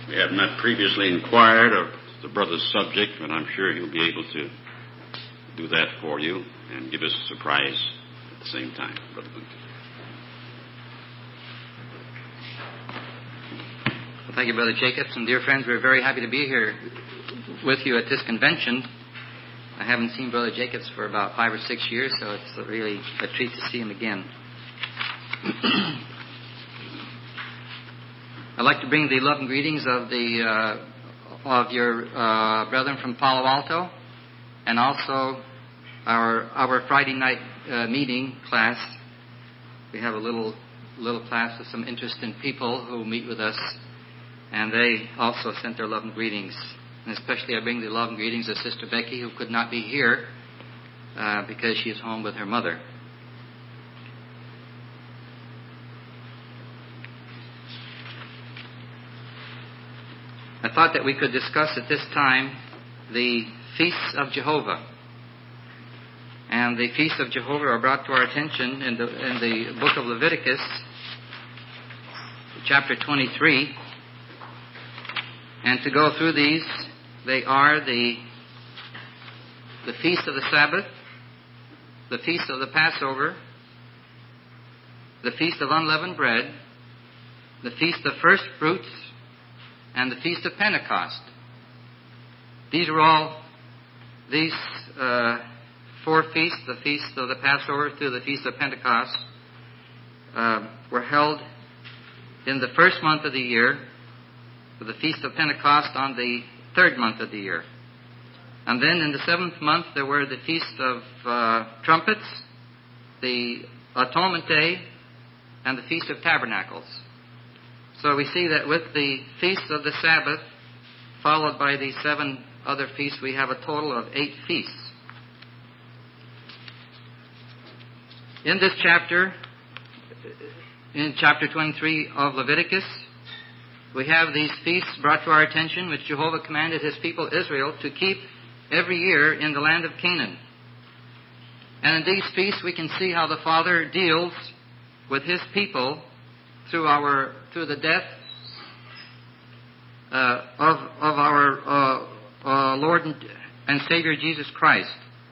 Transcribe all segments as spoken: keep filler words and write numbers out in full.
We have not previously inquired of the brother's subject, but I'm sure he'll be able to do that for you and give us a surprise at the same time. Brother Booth. Well, thank you, Brother Jacobs. And dear friends, we're very happy to be here with you at this convention. I haven't seen Brother Jacobs for about five or six years, so it's really a treat to see him again. I'd like to bring the love and greetings of the uh, of your uh, brethren from Palo Alto, and also our our Friday night uh, meeting class. We have a little little class of some interesting people who meet with us, and they also sent their love and greetings. And especially I bring the love and greetings of Sister Becky, who could not be here uh, because she is home with her mother. I thought that we could discuss at this time the Feasts of Jehovah. And the Feasts of Jehovah are brought to our attention in the, in the book of Leviticus, chapter twenty-three. And to go through these, they are the, the Feast of the Sabbath, the Feast of the Passover, the Feast of Unleavened Bread, the Feast of First Fruits, and the Feast of Pentecost. These are all, these uh, four feasts, the Feast of the Passover through the Feast of Pentecost, uh, were held in the first month of the year, for the Feast of Pentecost on the third month of the year. And then in the seventh month there were the Feast of uh, Trumpets, the Atonement Day, and the Feast of Tabernacles. So we see that with the Feast of the Sabbath, followed by the seven other feasts, we have a total of eight feasts. In this chapter, in chapter twenty-three of Leviticus, we have these feasts brought to our attention, which Jehovah commanded His people Israel to keep every year in the land of Canaan. And in these feasts we can see how the Father deals with His people through our through the death uh, of of our uh, uh, Lord and Savior Jesus Christ.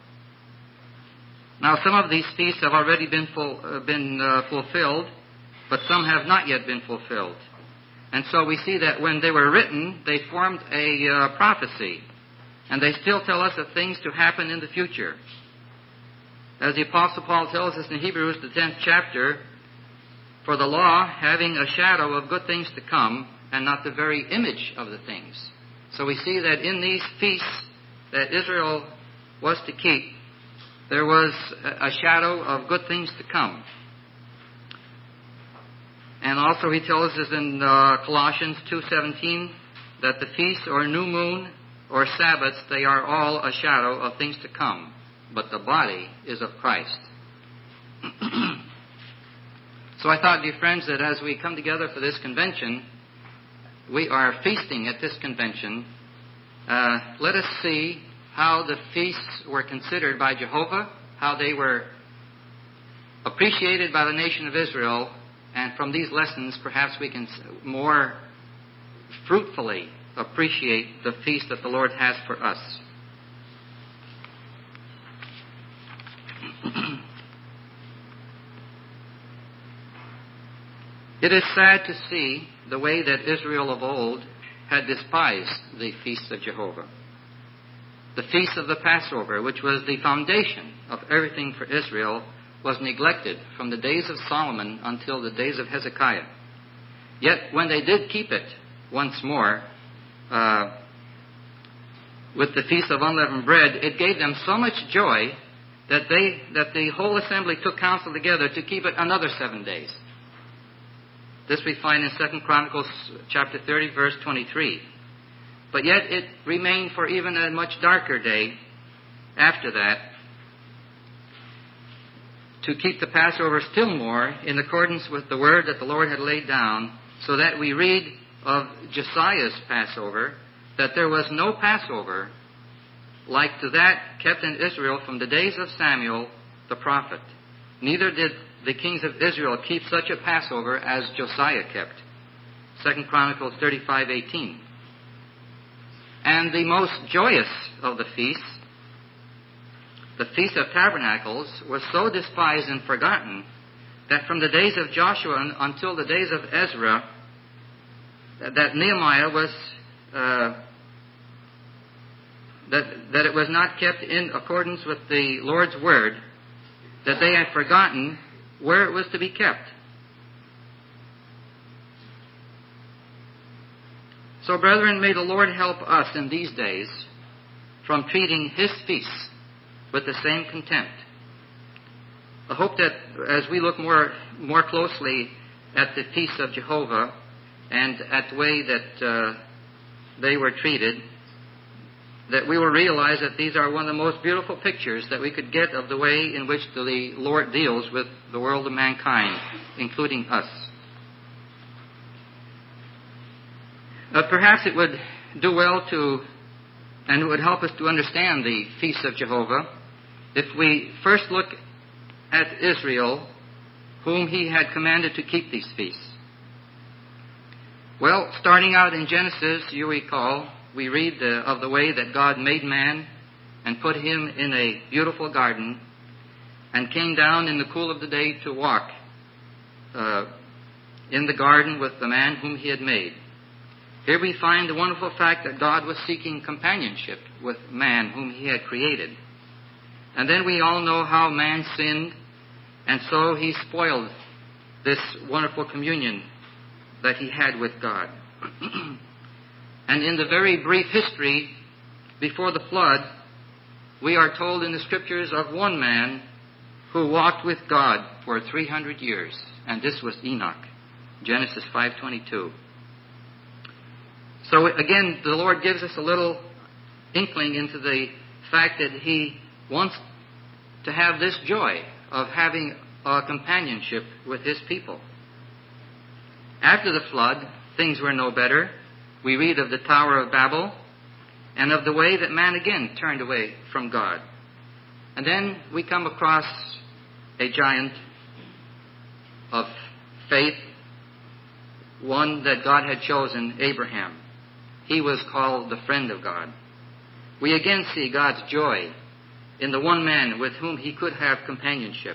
Now, some of these feasts have already been full, uh, been uh, fulfilled, but some have not yet been fulfilled. And so we see that when they were written, they formed a uh, prophecy, and they still tell us of things to happen in the future. As the Apostle Paul tells us in Hebrews, the tenth chapter, for the law having a shadow of good things to come, and not the very image of the things. So we see that in these feasts that Israel was to keep, there was a shadow of good things to come. And also he tells us in uh, Colossians two seventeen that the feasts or new moon or Sabbaths, they are all a shadow of things to come, but the body is of Christ. So I thought, dear friends, that as we come together for this convention, we are feasting at this convention. Uh, let us see how the feasts were considered by Jehovah, how they were appreciated by the nation of Israel, and from these lessons perhaps we can more fruitfully appreciate the feast that the Lord has for us. It is sad to see the way that Israel of old had despised the feasts of Jehovah. The feast of the Passover, which was the foundation of everything for Israel, was neglected from the days of Solomon until the days of Hezekiah. Yet when they did keep it once more, uh, with the Feast of Unleavened Bread, it gave them so much joy that they that the whole assembly took counsel together to keep it another seven days. This we find in Second Chronicles chapter thirty, verse twenty-three. But yet it remained for even a much darker day after that to keep the Passover still more in accordance with the word that the Lord had laid down, so that we read of Josiah's Passover that there was no Passover like to that kept in Israel from the days of Samuel the prophet. Neither did the kings of Israel keep such a Passover as Josiah kept. Second Chronicles thirty-five eighteen. And the most joyous of the feasts, the Feast of Tabernacles, was so despised and forgotten that from the days of Joshua until the days of Ezra, that Nehemiah was, uh, that, that it was not kept in accordance with the Lord's word, that they had forgotten where it was to be kept. So, brethren, may the Lord help us in these days from treating His feasts with the same contempt. I hope that as we look more more closely at the feasts of Jehovah and at the way that uh, they were treated, that we will realize that these are one of the most beautiful pictures that we could get of the way in which the Lord deals with the world of mankind, including us. Uh, perhaps it would do well to, and it would help us to understand the feasts of Jehovah, if we first look at Israel, whom He had commanded to keep these feasts. Well, starting out in Genesis, you recall, we read the, of the way that God made man and put him in a beautiful garden and came down in the cool of the day to walk uh, in the garden with the man whom He had made. Here we find the wonderful fact that God was seeking companionship with man whom He had created. And then we all know how man sinned, and so he spoiled this wonderful communion that he had with God. And in the very brief history before the flood, we are told in the Scriptures of one man who walked with God for three hundred years, and this was Enoch, Genesis five twenty-two. So again, the Lord gives us a little inkling into the fact that He wants to have this joy of having a companionship with His people. After the flood, things were no better. We read of the Tower of Babel and of the way that man again turned away from God. And then we come across a giant of faith, one that God had chosen, Abraham. He was called the friend of God. We again see God's joy in the one man with whom He could have companionship.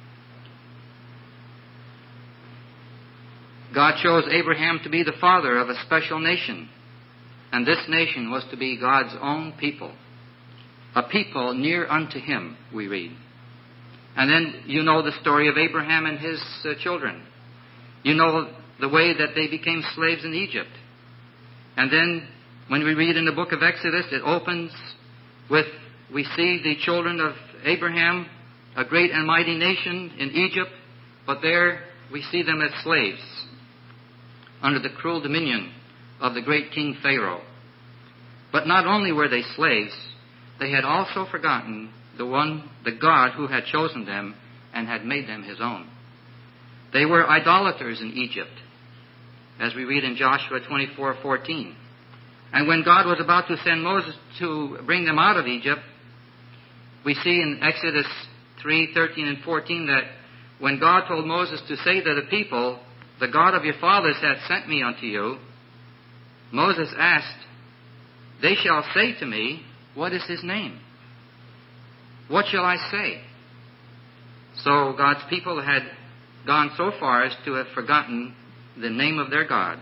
God chose Abraham to be the father of a special nation, and this nation was to be God's own people, a people near unto Him, we read. And then you know the story of Abraham and his uh, children. You know the way that they became slaves in Egypt. And then when we read in the book of Exodus, it opens with, we see the children of Abraham, a great and mighty nation in Egypt, but there we see them as slaves under the cruel dominion of the great King Pharaoh. But not only were they slaves, they had also forgotten the one, the God who had chosen them and had made them His own. They were idolaters in Egypt, as we read in Joshua twenty-four fourteen. And when God was about to send Moses to bring them out of Egypt, we see in Exodus three thirteen and fourteen that when God told Moses to say to the people, "The God of your fathers hath sent me unto you," Moses asked, "They shall say to me, what is His name? What shall I say?" So God's people had gone so far as to have forgotten the name of their God.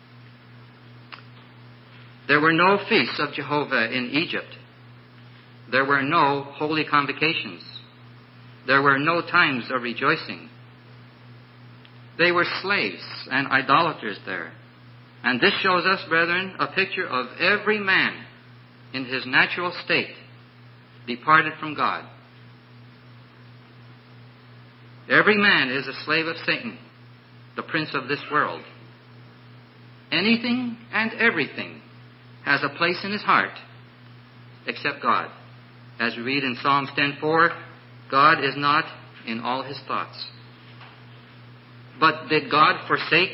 There were no feasts of Jehovah in Egypt. There were no holy convocations. There were no times of rejoicing. They were slaves and idolaters there. And this shows us, brethren, a picture of every man in his natural state departed from God. Every man is a slave of Satan, the prince of this world. Anything and everything has a place in his heart except God. As we read in Psalms ten four, God is not in all his thoughts. But did God forsake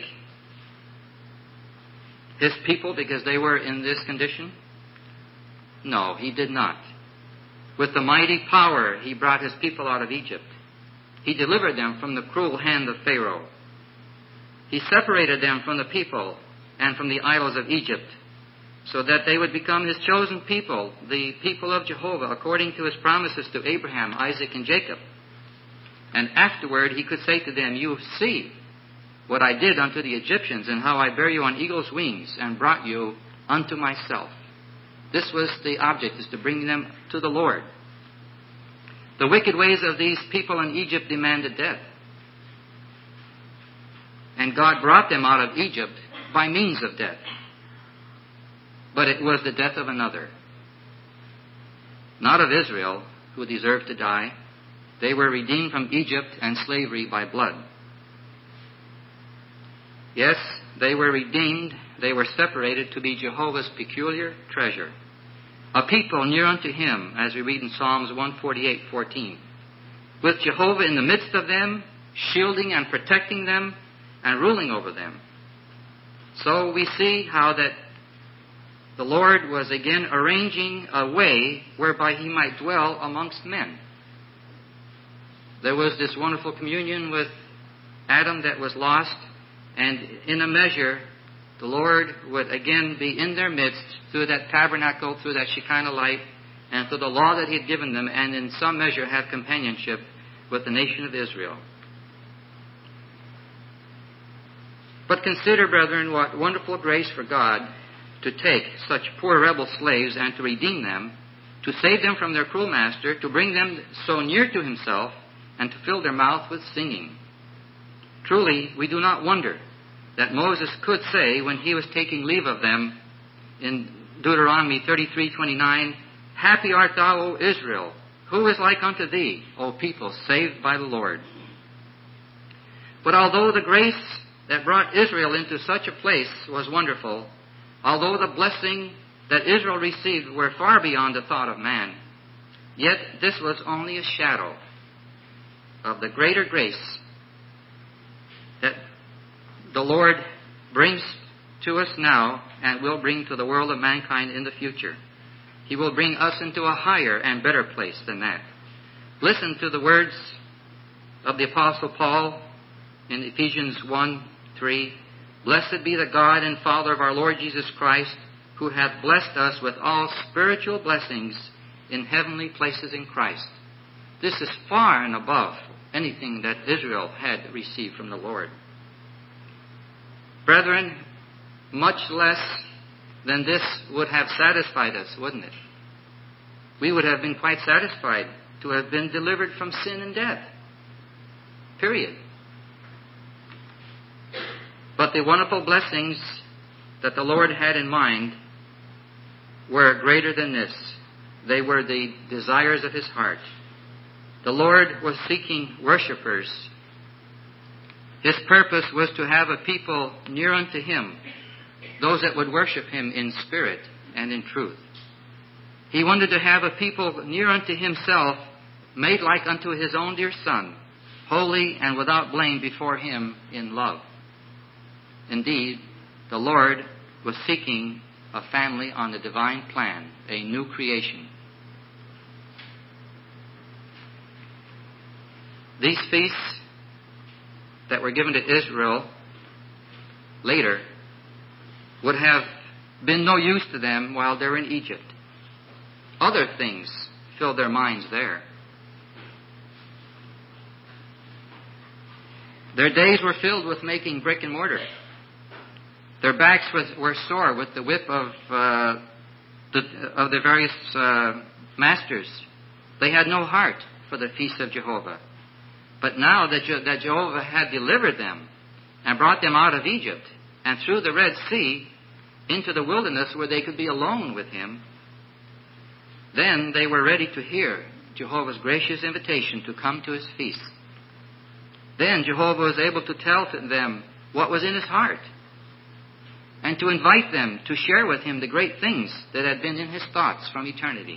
His people because they were in this condition? No, He did not. With the mighty power, He brought His people out of Egypt. He delivered them from the cruel hand of Pharaoh. He separated them from the people and from the idols of Egypt, so that they would become his chosen people, the people of Jehovah, according to his promises to Abraham, Isaac, and Jacob. And afterward he could say to them, you see what I did unto the Egyptians, and how I bare you on eagle's wings, and brought you unto myself. This was the object, is to bring them to the Lord. The wicked ways of these people in Egypt demanded death. And God brought them out of Egypt by means of death. But it was the death of another. Not of Israel, who deserved to die. They were redeemed from Egypt and slavery by blood. Yes, they were redeemed. They were separated to be Jehovah's peculiar treasure. A people near unto him, as we read in Psalms one forty-eight fourteen. With Jehovah in the midst of them, shielding and protecting them, and ruling over them. So we see how that the Lord was again arranging a way whereby he might dwell amongst men. There was this wonderful communion with Adam that was lost, and in a measure, the Lord would again be in their midst through that tabernacle, through that Shekinah light, and through the law that he had given them, and in some measure have companionship with the nation of Israel. But consider, brethren, what wonderful grace for God to take such poor rebel slaves and to redeem them, to save them from their cruel master, to bring them so near to himself, and to fill their mouth with singing. Truly, we do not wonder that Moses could say, when he was taking leave of them in Deuteronomy thirty-three twenty-nine, happy art thou, O Israel, who is like unto thee, O people saved by the Lord. But although the grace that brought Israel into such a place was wonderful, although the blessing that Israel received were far beyond the thought of man, yet this was only a shadow of the greater grace that the Lord brings to us now and will bring to the world of mankind in the future. He will bring us into a higher and better place than that. Listen to the words of the Apostle Paul in Ephesians one three. Blessed be the God and Father of our Lord Jesus Christ, who hath blessed us with all spiritual blessings in heavenly places in Christ. This is far and above anything that Israel had received from the Lord. Brethren, much less than this would have satisfied us, wouldn't it? We would have been quite satisfied to have been delivered from sin and death. Period. But the wonderful blessings that the Lord had in mind were greater than this. They were the desires of his heart. The Lord was seeking worshipers. His purpose was to have a people near unto him, those that would worship him in spirit and in truth. He wanted to have a people near unto himself, made like unto his own dear Son, holy and without blame before him in love. Indeed, the Lord was seeking a family on the divine plan, a new creation. These feasts that were given to Israel later would have been no use to them while they're in Egypt. Other things filled their minds there. Their days were filled with making brick and mortar. Their backs was, were sore with the whip of uh, the, of the various uh, masters. They had no heart for the feast of Jehovah. But now that, Je- that Jehovah had delivered them and brought them out of Egypt and through the Red Sea into the wilderness where they could be alone with him, then they were ready to hear Jehovah's gracious invitation to come to his feast. Then Jehovah was able to tell to them what was in his heart and to invite them to share with him the great things that had been in his thoughts from eternity.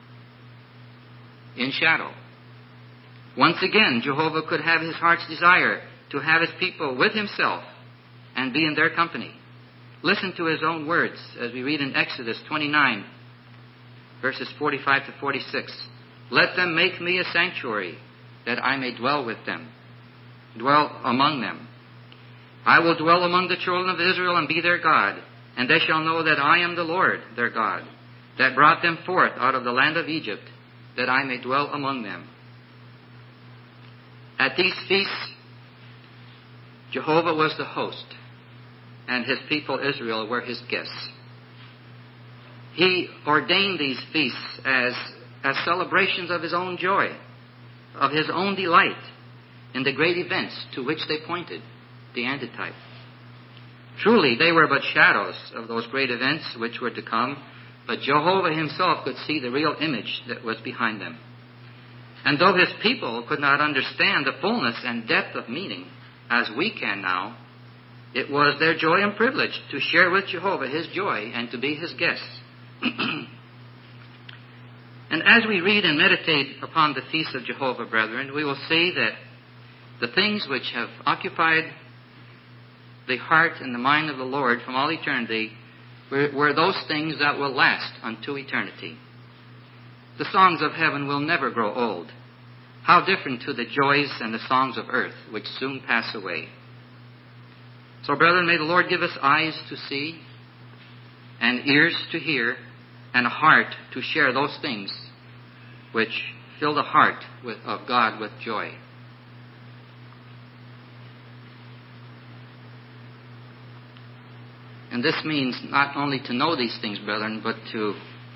In shadow. Once again, Jehovah could have his heart's desire to have his people with himself and be in their company. Listen to his own words as we read in Exodus twenty-nine, verses forty-five to forty-six. Let them make me a sanctuary, that I may dwell with them, dwell among them. I will dwell among the children of Israel and be their God, and they shall know that I am the Lord their God, that brought them forth out of the land of Egypt, that I may dwell among them. At these feasts, Jehovah was the host, and his people Israel were his guests. He ordained these feasts as, as celebrations of his own joy, of his own delight in the great events to which they pointed, the antitype. Truly, they were but shadows of those great events which were to come, but Jehovah himself could see the real image that was behind them. And though his people could not understand the fullness and depth of meaning, as we can now, it was their joy and privilege to share with Jehovah his joy and to be his guests. And as we read and meditate upon the feast of Jehovah, brethren, we will see that the things which have occupied the heart and the mind of the Lord from all eternity were, were those things that will last unto eternity. The songs of heaven will never grow old. How different to the joys and the songs of earth, which soon pass away. So, brethren, may the Lord give us eyes to see, and ears to hear, and a heart to share those things which fill the heart with, of God with joy. And this means not only to know these things, brethren, but to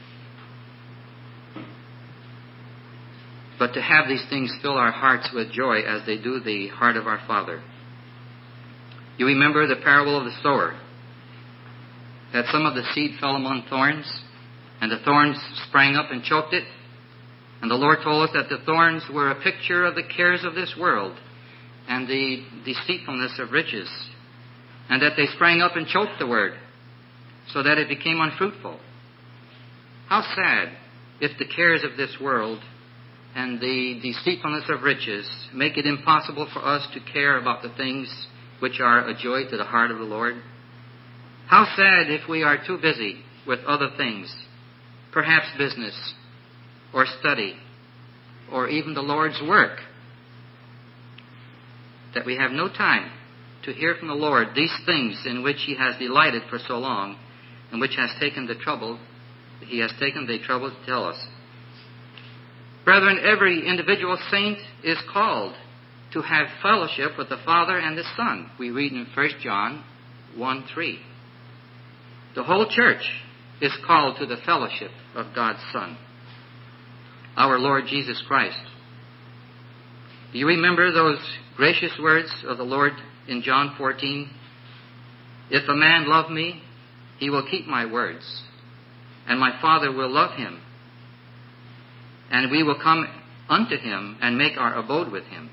but to have these things fill our hearts with joy as they do the heart of our Father. You remember the parable of the sower, that some of the seed fell among thorns, and the thorns sprang up and choked it. And the Lord told us that the thorns were a picture of the cares of this world and the deceitfulness of riches, and that they sprang up and choked the word, so that it became unfruitful. How sad if the cares of this world and the deceitfulness of riches make it impossible for us to care about the things which are a joy to the heart of the Lord. How sad if we are too busy with other things, perhaps business, or study, or even the Lord's work, that we have no time to hear from the Lord these things in which he has delighted for so long, and which has taken the trouble, he has taken the trouble to tell us. Brethren, every individual saint is called to have fellowship with the Father and the Son. We read in First John one three. The whole church is called to the fellowship of God's Son, our Lord Jesus Christ. Do you remember those gracious words of the Lord in John fourteen? If a man love me, he will keep my words, and my Father will love him, and we will come unto him and make our abode with him.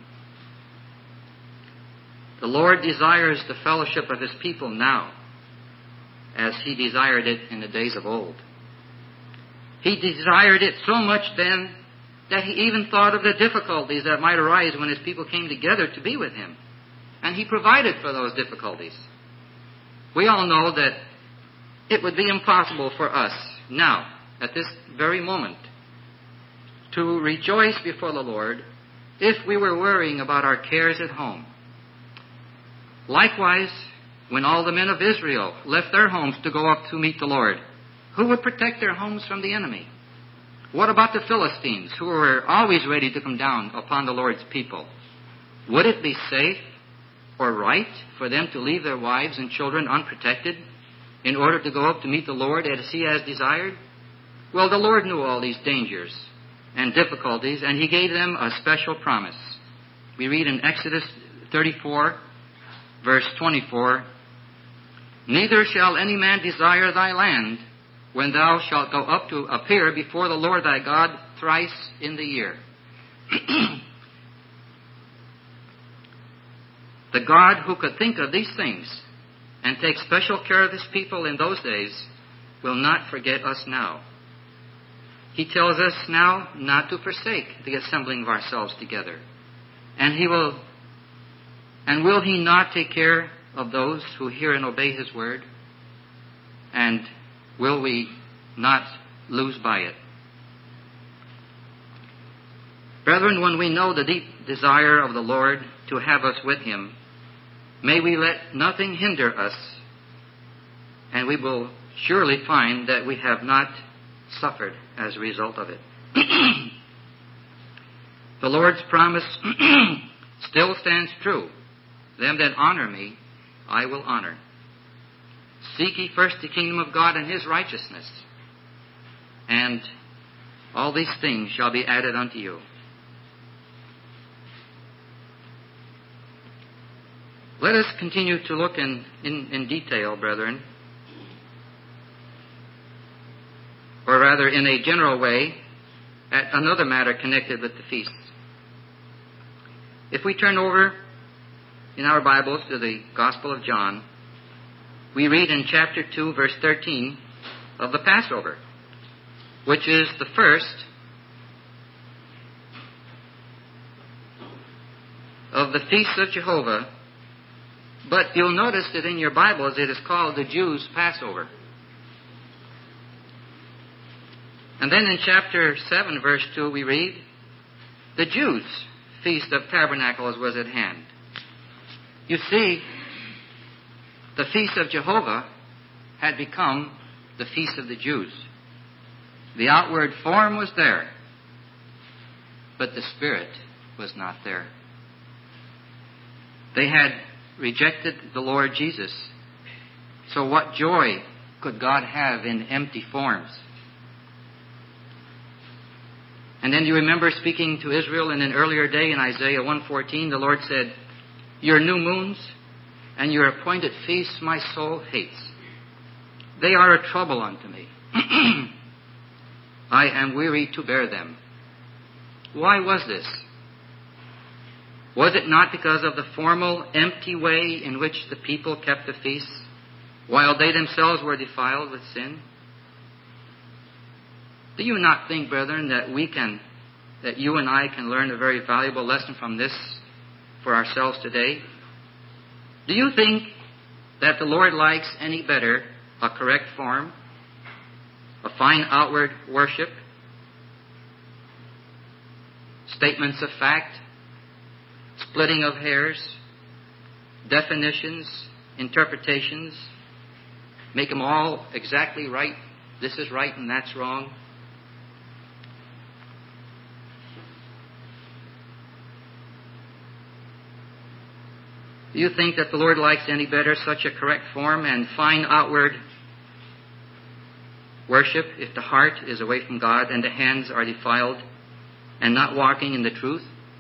The Lord desires the fellowship of his people now, as he desired it in the days of old. He desired it so much then that he even thought of the difficulties that might arise when his people came together to be with him. And he provided for those difficulties. We all know that it would be impossible for us now, at this very moment, to rejoice before the Lord if we were worrying about our cares at home. Likewise, when all the men of Israel left their homes to go up to meet the Lord, who would protect their homes from the enemy? What about the Philistines, who were always ready to come down upon the Lord's people? Would it be safe or right for them to leave their wives and children unprotected in order to go up to meet the Lord as he has desired? Well, the Lord knew all these dangers and difficulties, and he gave them a special promise. We read in Exodus thirty-four, verse twenty-four, "Neither shall any man desire thy land when thou shalt go up to appear before the Lord thy God thrice in the year." The God who could think of these things and take special care of his people in those days will not forget us now. He tells us now not to forsake the assembling of ourselves together. And he will, and will he not take care of those who hear and obey his word? And will we not lose by it? Brethren, when we know the deep desire of the Lord to have us with him, May we let nothing hinder us, and we will surely find that we have not suffered as a result of it. The Lord's promise still stands true. Them that honor me, I will honor. Seek ye first the kingdom of God and his righteousness, and all these things shall be added unto you. Let us continue to look in, in, in detail, brethren, or rather in a general way, at another matter connected with the feast. If we turn over in our Bibles to the Gospel of John, we read in chapter two, verse thirteen of the Passover, which is the first of the feasts of Jehovah. But you'll notice that in your Bibles it is called the Jews' Passover. And then in chapter seven, verse two, we read, the Jews' Feast of Tabernacles was at hand. You see, the Feast of Jehovah had become the Feast of the Jews. The outward form was there, but the Spirit was not there. They had rejected the Lord Jesus. So what joy could God have in empty forms? And then you remember speaking to Israel in an earlier day in Isaiah one fourteen, the Lord said, your new moons and your appointed feasts my soul hates. They are a trouble unto me. I am weary to bear them. Why was this? Was it not because of the formal, empty way in which the people kept the feasts, while they themselves were defiled with sin? Do you not think, brethren, that we can, that you and I can learn a very valuable lesson from this for ourselves today? Do you think that the Lord likes any better a correct form, a fine outward worship, statements of fact, splitting of hairs, definitions, interpretations, make them all exactly right? This is right and that's wrong. Do you think that the Lord likes any better such a correct form and fine outward worship if the heart is away from God and the hands are defiled and not walking in the truth?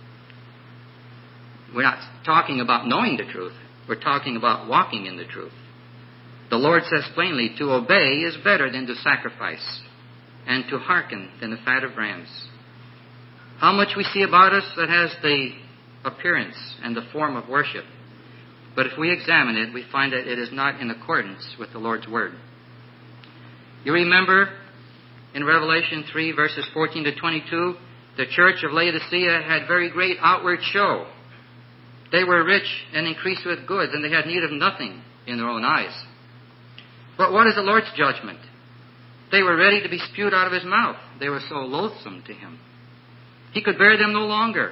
We're not talking about knowing the truth. We're talking about walking in the truth. The Lord says plainly, to obey is better than to sacrifice, and to hearken than the fat of rams. How much we see about us that has the appearance and the form of worship. But if we examine it, we find that it is not in accordance with the Lord's Word. You remember in Revelation three, verses fourteen to twenty-two, the church of Laodicea had very great outward show. They were rich and increased with goods, and they had need of nothing in their own eyes. But what is the Lord's judgment? They were ready to be spewed out of his mouth. They were so loathsome to him. He could bear them no longer.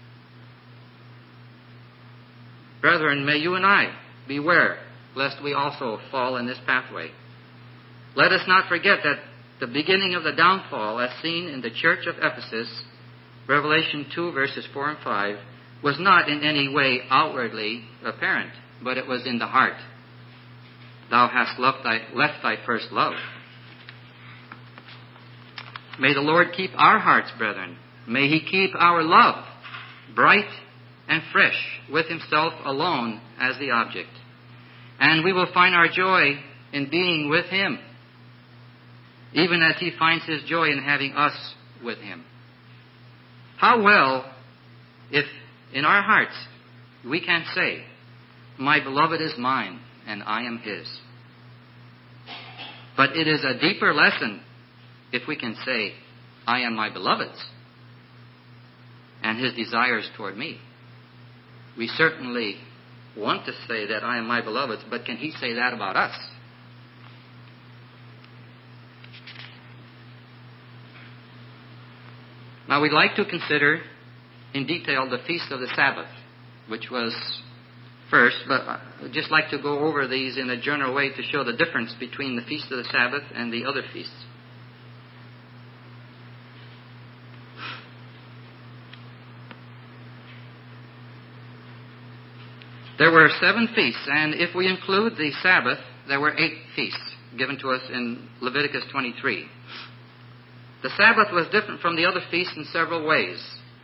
Brethren, may you and I beware lest we also fall in this pathway. Let us not forget that the beginning of the downfall, as seen in the church of Ephesus, Revelation two, verses four and five, was not in any way outwardly apparent, but it was in the heart. Thou hast left thy, left thy first love. May the Lord keep our hearts, brethren. May he keep our love bright and fresh, with himself alone as the object. And we will find our joy in being with him, even as he finds his joy in having us with him. How well, if in our hearts we can say, my beloved is mine, and I am his. But it is a deeper lesson if we can say, I am my beloved's, and his desires toward me. We certainly want to say that I am my beloved's, but can he say that about us? Now we'd like to consider in detail the Feast of the Sabbath, which was first, but I'd just like to go over these in a general way to show the difference between the Feast of the Sabbath and the other feasts. There were seven feasts, and if we include the Sabbath, there were eight feasts given to us in Leviticus twenty-three. The Sabbath was different from the other feasts in several ways.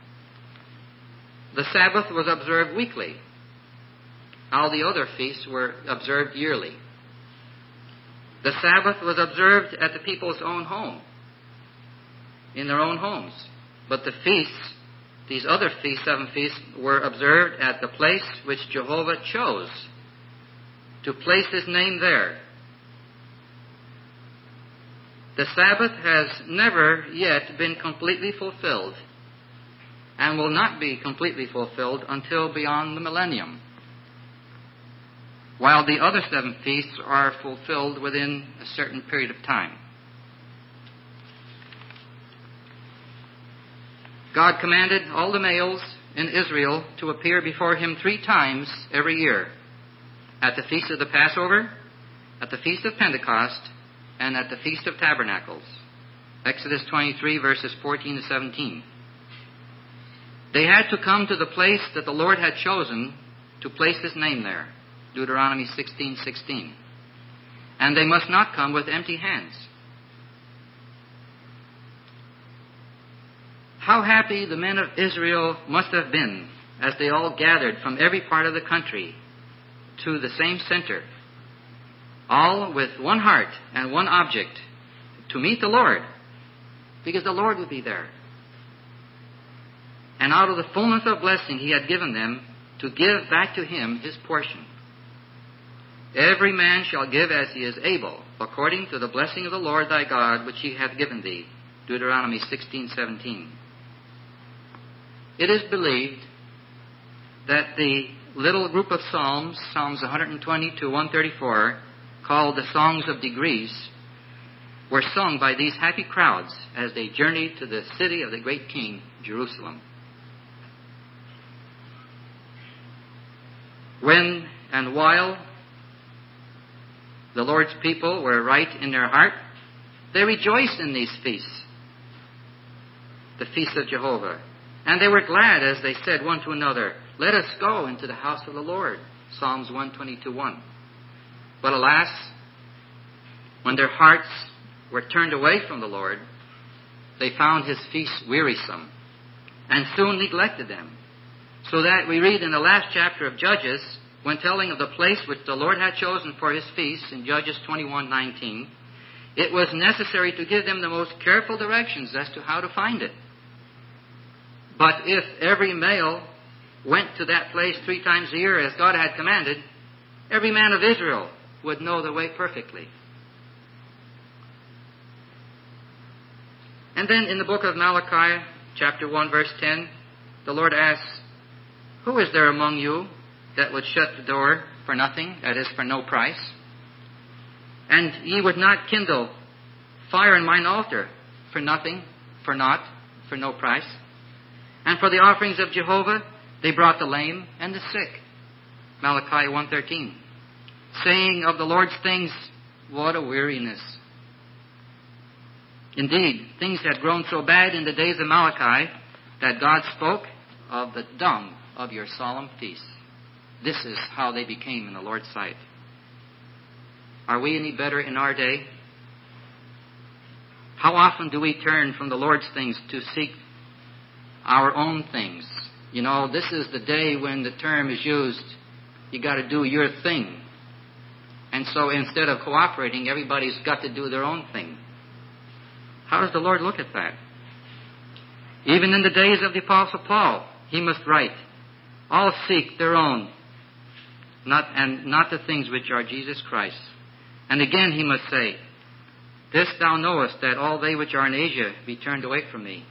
The Sabbath was observed weekly. All the other feasts were observed yearly. The Sabbath was observed at the people's own home, in their own homes. But the feasts, these other feasts, seven feasts, were observed at the place which Jehovah chose to place His name there. The Sabbath has never yet been completely fulfilled and will not be completely fulfilled until beyond the millennium, while the other seven feasts are fulfilled within a certain period of time. God commanded all the males in Israel to appear before Him three times every year, at the Feast of the Passover, at the Feast of Pentecost, and at the Feast of Tabernacles. Exodus twenty-three, verses fourteen to seventeen. They had to come to the place that the Lord had chosen to place His name there. Deuteronomy sixteen sixteen. And they must not come with empty hands. How happy the men of Israel must have been as they all gathered from every part of the country to the same center, all with one heart and one object, to meet the Lord, because the Lord would be there. And out of the fullness of blessing He had given them, to give back to Him His portion. Every man shall give as he is able, according to the blessing of the Lord thy God, which He hath given thee. Deuteronomy sixteen seventeen. It is believed that the little group of psalms, Psalms one twenty to one thirty-four, called the Songs of Degrees, were sung by these happy crowds as they journeyed to the city of the great King, Jerusalem. When and while the Lord's people were right in their heart, they rejoiced in these feasts, the feast of Jehovah. And they were glad as they said one to another, "Let us go into the house of the Lord." Psalms one twenty-two one. But alas, when their hearts were turned away from the Lord, they found His feasts wearisome and soon neglected them. So that we read in the last chapter of Judges, when telling of the place which the Lord had chosen for His feasts in Judges twenty-one nineteen, it was necessary to give them the most careful directions as to how to find it. But if every male went to that place three times a year as God had commanded, every man of Israel would know the way perfectly. And then in the book of Malachi, chapter one, verse ten, the Lord asks, "Who is there among you that would shut the door for nothing, that is, for no price? And ye would not kindle fire in mine altar for nothing, for naught, for no price? And for the offerings of Jehovah, they brought the lame and the sick." Malachi one thirteen. Saying of the Lord's things, what a weariness. Indeed, things had grown so bad in the days of Malachi that God spoke of the dung of your solemn feasts. This is how they became in the Lord's sight. Are we any better in our day? How often do we turn from the Lord's things to seek our own things? You know, this is the day when the term is used, you got to do your thing. And so instead of cooperating, everybody's got to do their own thing. How does the Lord look at that? Even in the days of the Apostle Paul, he must write, "All seek their own, not and not the things which are Jesus Christ." And again he must say, "This thou knowest, that all they which are in Asia be turned away from me."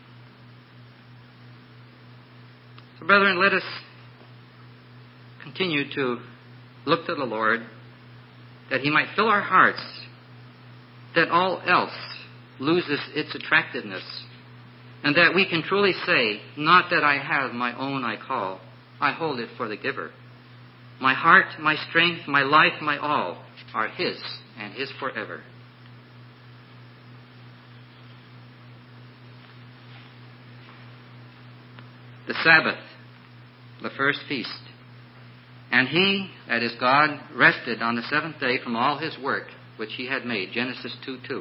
So, brethren, let us continue to look to the Lord, that He might fill our hearts, that all else loses its attractiveness, and that we can truly say, "Not that I have my own I call, I hold it for the giver." My heart, my strength, my life, my all are His, and His forever. The Sabbath, the first feast. And He, that is God, rested on the seventh day from all His work which He had made. Genesis two two.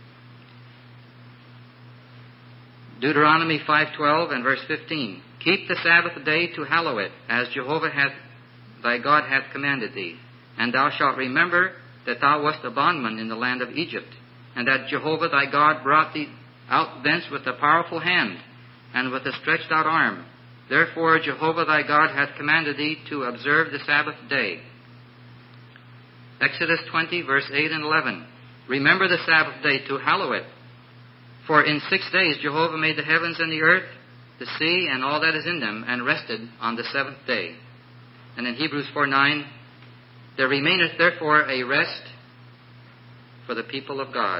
Deuteronomy five twelve and verse fifteen. Keep the Sabbath day to hallow it, as Jehovah hath, thy God hath commanded thee. And thou shalt remember that thou wast a bondman in the land of Egypt, and that Jehovah thy God brought thee out thence with a powerful hand, and with a stretched out arm. Therefore Jehovah thy God hath commanded thee to observe the Sabbath day. Exodus twenty, verse eight and eleven. Remember the Sabbath day to hallow it. For in six days Jehovah made the heavens and the earth, the sea, and all that is in them, and rested on the seventh day. And in Hebrews four nine, there remaineth therefore a rest for the people of God.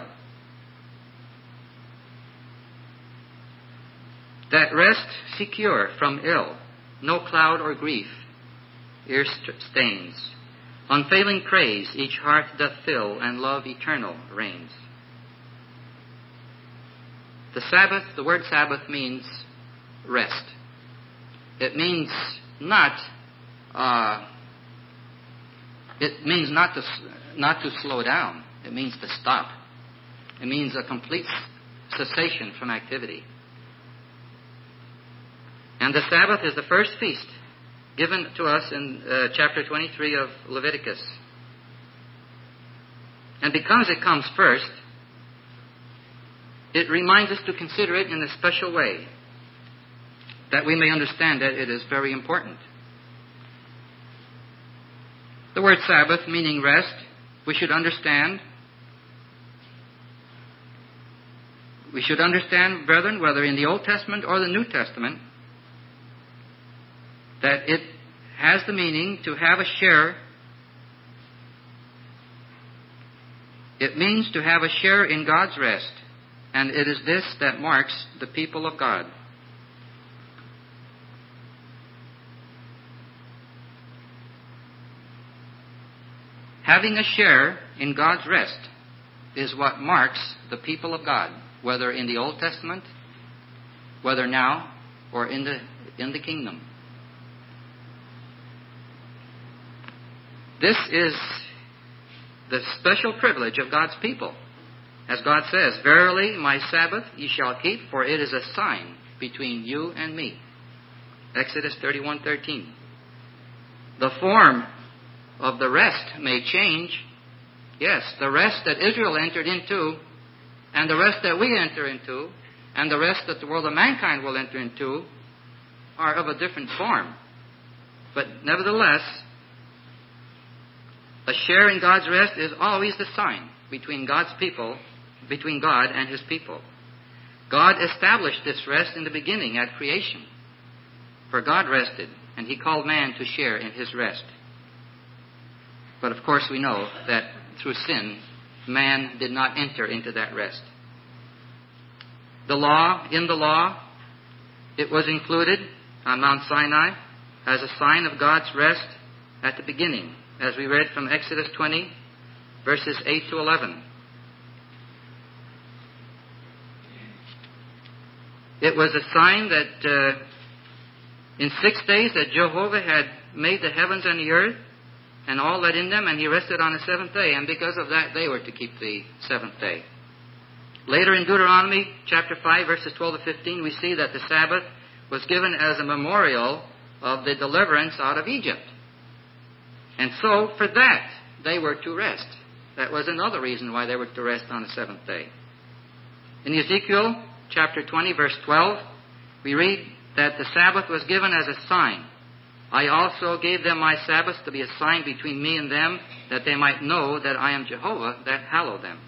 That rest secure from ill, no cloud or grief, ear stains. Unfailing praise each heart doth fill, and love eternal reigns. The Sabbath, the word Sabbath means rest. It means not, uh, it means not to, not to slow down. It means to stop. It means a complete cessation from activity. And the Sabbath is the first feast given to us in uh, chapter twenty-three of Leviticus. And because it comes first, it reminds us to consider it in a special way, that we may understand that it is very important. The word Sabbath, meaning rest, we should understand. We should understand, brethren, whether in the Old Testament or the New Testament, that it has the meaning to have a share. It means to have a share in God's rest, and it is this that marks the people of God. Having a share in God's rest is what marks the people of God, whether in the Old Testament, whether now, or in the in the kingdom. This is the special privilege of God's people. As God says, verily my Sabbath ye shall keep, for it is a sign between you and me. Exodus thirty-one thirteen. The form of the rest may change. Yes, the rest that Israel entered into, and the rest that we enter into, and the rest that the world of mankind will enter into, are of a different form. But nevertheless, a share in God's rest is always the sign between God's people, between God and His people. God established this rest in the beginning at creation. For God rested, and He called man to share in His rest. But of course we know that through sin, man did not enter into that rest. The law, in the law, it was included on Mount Sinai as a sign of God's rest at the beginning, as we read from Exodus twenty, verses eight to eleven. It was a sign that uh, in six days that Jehovah had made the heavens and the earth and all that in them, and He rested on the seventh day, and because of that they were to keep the seventh day. Later in Deuteronomy chapter five, verses twelve to fifteen, we see that the Sabbath was given as a memorial of the deliverance out of Egypt. And so, for that, they were to rest. That was another reason why they were to rest on the seventh day. In Ezekiel chapter twenty, verse twelve, we read that the Sabbath was given as a sign. I also gave them my Sabbaths to be a sign between me and them, that they might know that I am Jehovah, that hallow them.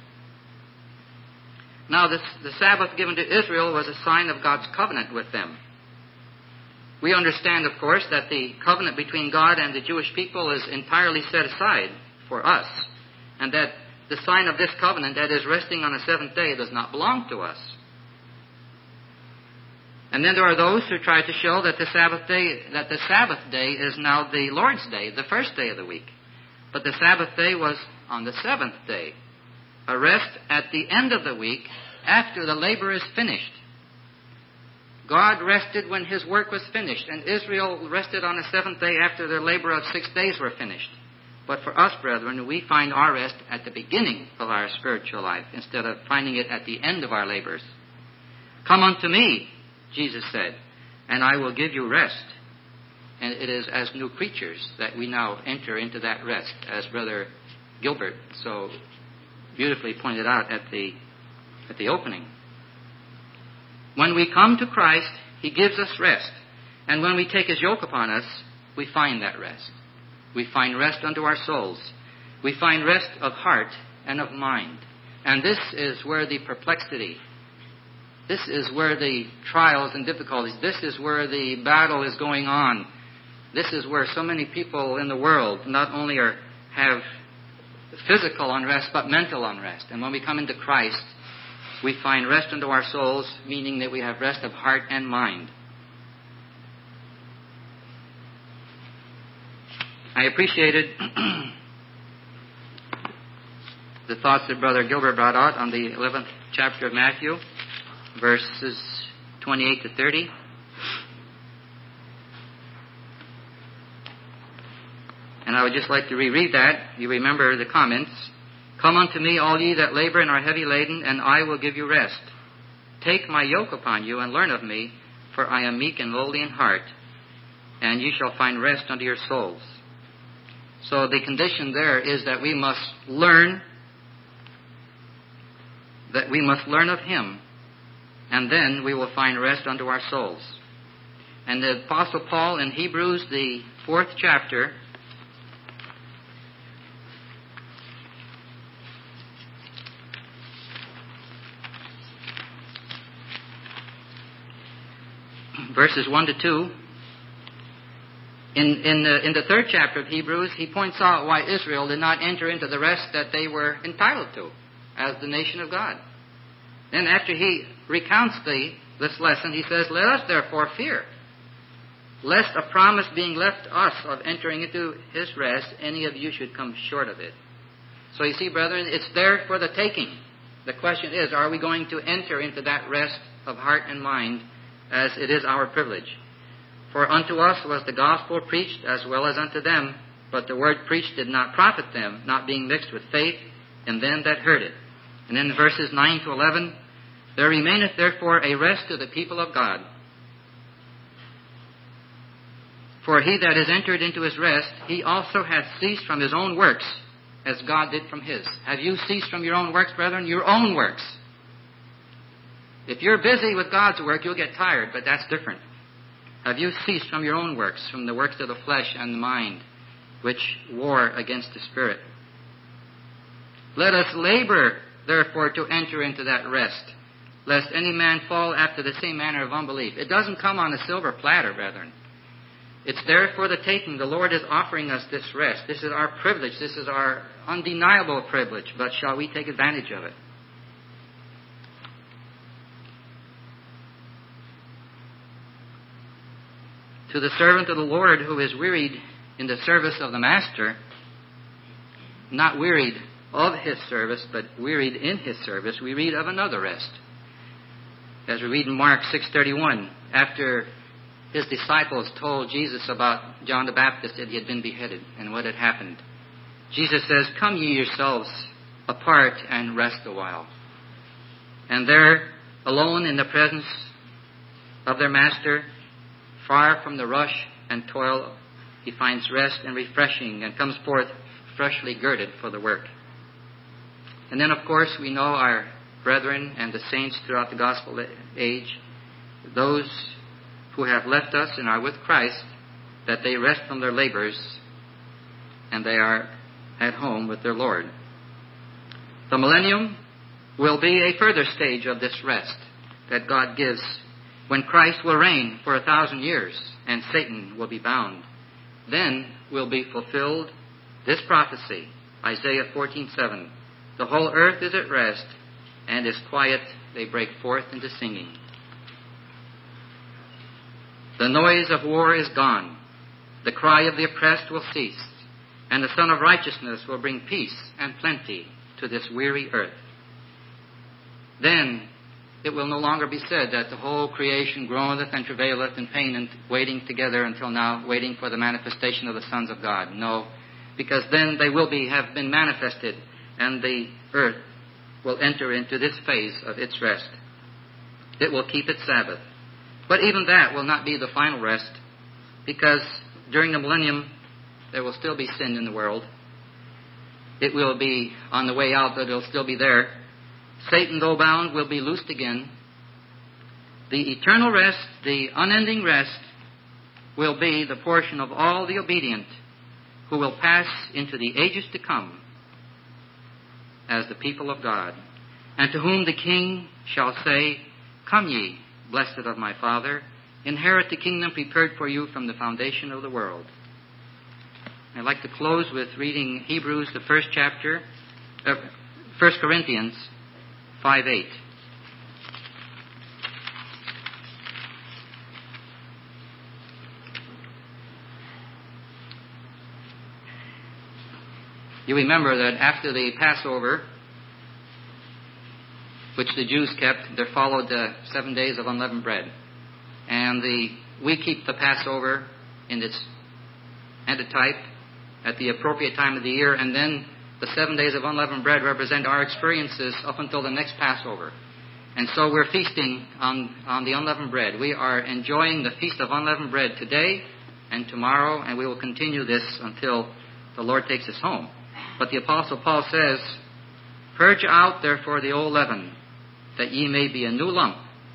Now, this, the Sabbath given to Israel was a sign of God's covenant with them. We understand, of course, that the covenant between God and the Jewish people is entirely set aside for us, and that the sign of this covenant, that is resting on the seventh day, does not belong to us. And And then there are those who try to show that the Sabbath day, that the Sabbath day is now the Lord's day, the first day of the week. But the Sabbath day was on the seventh day, a rest at the end of the week after the labor is finished. God rested when His work was finished, and Israel rested on the seventh day after their labor of six days were finished. But for us, brethren, we find our rest at the beginning of our spiritual life instead of finding it at the end of our labors. Come unto me, Jesus said, and I will give you rest. And it is as new creatures that we now enter into that rest, as Brother Gilbert so beautifully pointed out at the, at the opening. When we come to Christ, He gives us rest. And when we take His yoke upon us, we find that rest. We find rest unto our souls. We find rest of heart and of mind. And this is where the perplexity, this is where the trials and difficulties, this is where the battle is going on. This is where so many people in the world not only are, have physical unrest, but mental unrest. And when we come into Christ, we find rest unto our souls, meaning that we have rest of heart and mind. I appreciated the thoughts that Brother Gilbert brought out on the eleventh chapter of Matthew, verses twenty-eight to thirty. And I would just like to reread that. You remember the comments. Come unto me, all ye that labor and are heavy laden, and I will give you rest. Take my yoke upon you, and learn of me, for I am meek and lowly in heart, and ye shall find rest unto your souls. So the condition there is that we must learn, that we must learn of Him, and then we will find rest unto our souls. And the Apostle Paul in Hebrews, the fourth chapter, verses one to two, In, in, the, in the third chapter of Hebrews, he points out why Israel did not enter into the rest that they were entitled to as the nation of God. Then after he recounts the, this lesson, he says, Let us therefore fear, lest a promise being left us of entering into His rest, any of you should come short of it. So you see, brethren, it's there for the taking. The question is, are we going to enter into that rest of heart and mind as it is our privilege? For unto us was the gospel preached as well as unto them, but the word preached did not profit them, not being mixed with faith in them that heard it. And in verses nine to eleven, There remaineth therefore a rest to the people of God. For he that is entered into his rest, he also hath ceased from his own works, as God did from His. Have you ceased from your own works, brethren? Your own works. If you're busy with God's work, you'll get tired, but that's different. Have you ceased from your own works, from the works of the flesh and the mind, which war against the Spirit? Let us labor, therefore, to enter into that rest, lest any man fall after the same manner of unbelief. It doesn't come on a silver platter, brethren. It's there for the taking. The Lord is offering us this rest. This is our privilege. This is our undeniable privilege. But shall we take advantage of it? To the servant of the Lord who is wearied in the service of the Master, not wearied of His service, but wearied in His service, we read of another rest. As we read in Mark six thirty-one, after His disciples told Jesus about John the Baptist, that he had been beheaded and what had happened, Jesus says, Come ye yourselves apart and rest a while. And there, alone in the presence of their Master, far from the rush and toil, he finds rest and refreshing and comes forth freshly girded for the work. And then, of course, we know our brethren and the saints throughout the gospel age, those who have left us and are with Christ, that they rest from their labors and they are at home with their Lord. The millennium will be a further stage of this rest that God gives, when Christ will reign for a thousand years and Satan will be bound. Then will be fulfilled this prophecy, Isaiah fourteen seven. The whole earth is at rest and is quiet. They break forth into singing. The noise of war is gone. The cry of the oppressed will cease, and the Son of Righteousness will bring peace and plenty to this weary earth. Then it will no longer be said that the whole creation groaneth and travaileth in pain and waiting together until now, waiting for the manifestation of the sons of God. No, because then they will be have been manifested, and the earth will enter into this phase of its rest. It will keep its Sabbath. But even that will not be the final rest, because during the millennium there will still be sin in the world. It will be on the way out, but it will still be there. Satan, though bound, will be loosed again. The eternal rest, the unending rest, will be the portion of all the obedient who will pass into the ages to come as the people of God, and to whom the King shall say, Come ye, blessed of my Father, inherit the kingdom prepared for you from the foundation of the world. I'd like to close with reading Hebrews, the first chapter, uh, First Corinthians five eight. You remember that after the Passover, which the Jews kept, there followed the seven days of unleavened bread. And the we keep the Passover in its antitype at the appropriate time of the year, and then the seven days of unleavened bread represent our experiences up until the next Passover. And so we're feasting on, on the unleavened bread. We are enjoying the feast of unleavened bread today and tomorrow, and we will continue this until the Lord takes us home. But the Apostle Paul says, Purge out therefore the old leaven, that ye may be a new lump,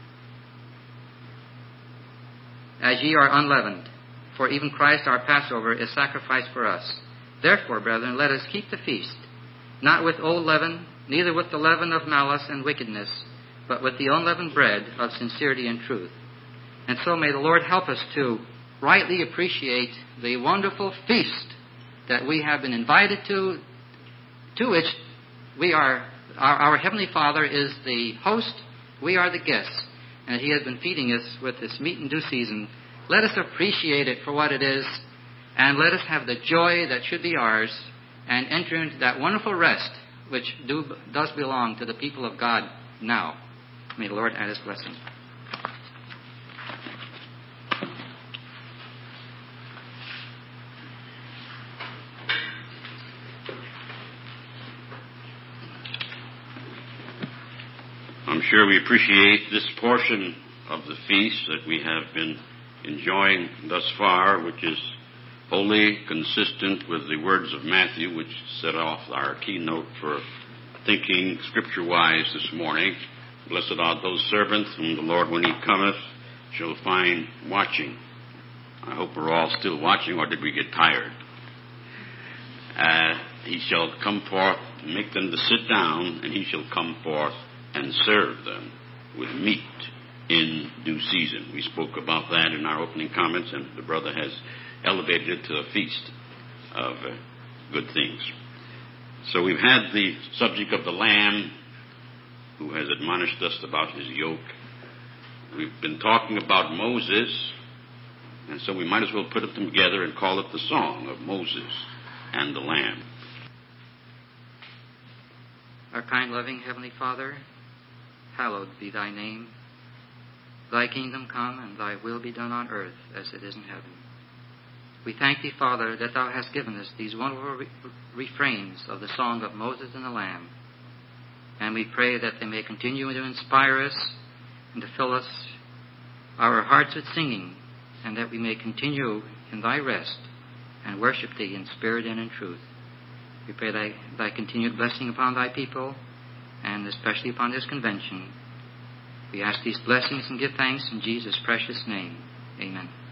as ye are unleavened. For even Christ our Passover is sacrificed for us. Therefore, brethren, let us keep the feast, not with old leaven, neither with the leaven of malice and wickedness, but with the unleavened bread of sincerity and truth. And so may the Lord help us to rightly appreciate the wonderful feast that we have been invited to, to which we are, our, our Heavenly Father is the host, we are the guests, and He has been feeding us with this meat in due season. Let us appreciate it for what it is, and let us have the joy that should be ours, and enter into that wonderful rest which do, does belong to the people of God now. May the Lord add His blessing. I'm sure we appreciate this portion of the feast that we have been enjoying thus far, which is wholly consistent with the words of Matthew, which set off our keynote for thinking Scripture-wise this morning. Blessed are those servants whom the Lord, when He cometh, shall find watching. I hope we're all still watching, or did we get tired? Uh, he shall come forth and make them to sit down, and He shall come forth and serve them with meat in due season. We spoke about that in our opening comments, and the brother has elevated it to a feast of uh, good things. So we've had the subject of the Lamb who has admonished us about His yoke. We've been talking about Moses, and so we might as well put it together and call it the Song of Moses and the Lamb. Our kind, loving Heavenly Father, hallowed be Thy name. Thy kingdom come, and Thy will be done on earth as it is in heaven. We thank Thee, Father, that Thou hast given us these wonderful re- refrains of the Song of Moses and the Lamb. And we pray that they may continue to inspire us and to fill us, our hearts with singing, and that we may continue in Thy rest and worship Thee in spirit and in truth. We pray Thy, thy continued blessing upon Thy people, and especially upon this convention. We ask these blessings and give thanks in Jesus' precious name. Amen.